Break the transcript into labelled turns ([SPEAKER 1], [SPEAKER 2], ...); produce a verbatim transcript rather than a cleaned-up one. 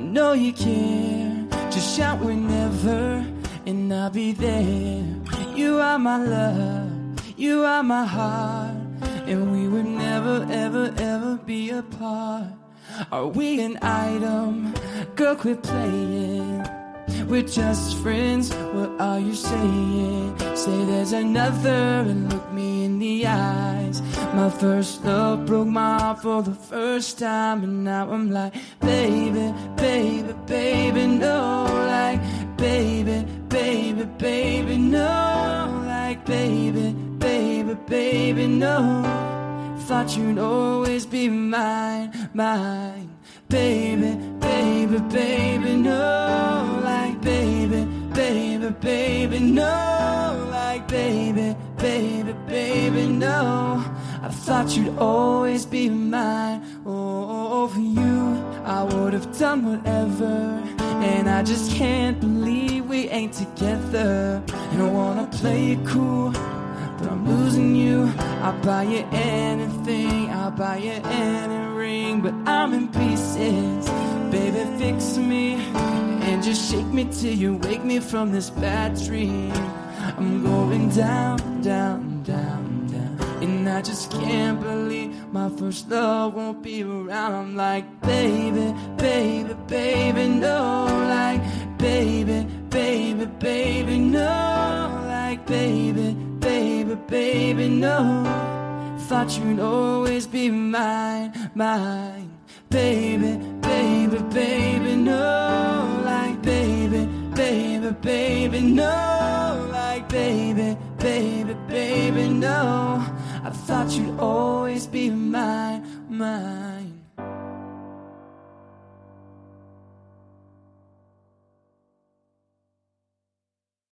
[SPEAKER 1] know you care. Just shout whenever, and I'll be there. You are my love, you are my heart, and we would never, ever, ever be apart. Are we an item? Girl, quit playing. We're just friends, what are you saying? Say there's another and look me in the eyes. My first love broke my heart for the first time, and now I'm like, baby, baby, baby, no. Like, baby, baby, baby, no. Like, baby, baby, baby, no. Thought you'd always be mine, mine. Baby, baby, baby, no. Like, baby, baby, baby, no. Like, baby, baby, baby, no. I thought you'd always be mine. Oh, for you I would have done whatever, and I just can't believe we ain't together. And I wanna play it cool, but I'm losing you. I'll buy you anything, I'll buy you any ring, but I'm in pieces. Baby, fix me and just shake me till you wake me from this bad dream. I'm going down, down, down, down, and I just can't believe my first love won't be around. I'm like, baby, baby, baby, no. Like, baby, baby, baby, no. Like, baby, baby, baby, no. Thought you'd always be mine, mine. Baby, baby, baby, no. Like, baby, baby, baby, no. Like, baby, baby, baby, no. I thought you'd always be mine, mine.